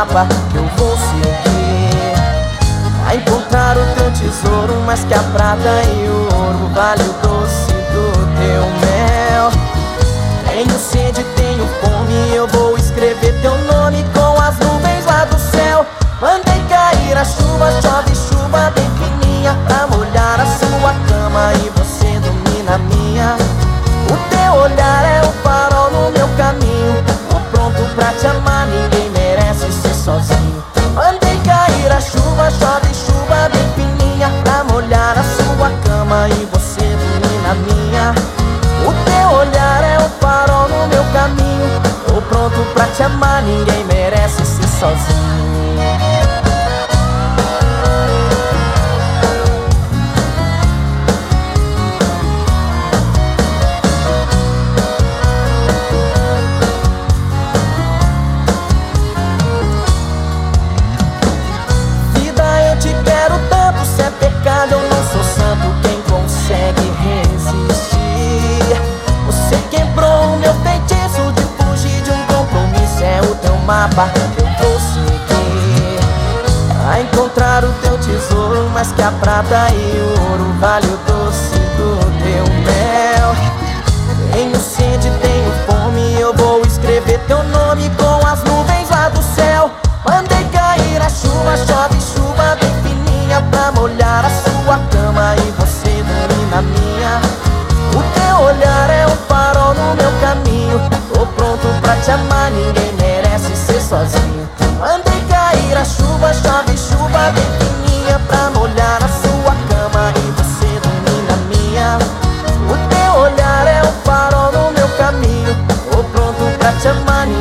mapa que eu vou seguir, a encontrar o teu tesouro, mais que a prata e o ouro vale o doce do teu mel. Tenho sede, tenho fome, eu vou escrever teu nome com as nuvens lá do céu. Mandei cair a chuva, chove chuva bem fininha, pra molhar a sua cama e você dormir na minha. O teu olhar é o farol no meu caminho, tô pronto pra te amar, ninguém merece ser sozinho. Mandei cair a chuva, chove chuva bem fininha, pra molhar a sua cama e você dormir na minha. O teu olhar é o farol no meu caminho, tô pronto pra te amar, ninguém merece ser sozinho. Eu não sou santo, quem consegue resistir? Você quebrou o meu feitiço de fugir de um compromisso, é o teu mapa que eu vou seguir, a encontrar o teu tesouro, mais que a prata e o ouro vale o doce do teu mel. Tenho sede, tenho fome, eu vou escrever teu nome com as nuvens lá do céu. Mandei cair a chuva, chove chuva bem fininha, pra molhar a sua cama e você dormir na minha. O teu olhar é um farol no meu caminho, tô pronto pra te amar, ninguém merece ser sozinho. Mandei cair a chuva, chove chuva bem fininha, pra molhar a sua cama e você dormir na minha. O teu olhar é um farol no meu caminho, tô pronto pra te amar, ninguém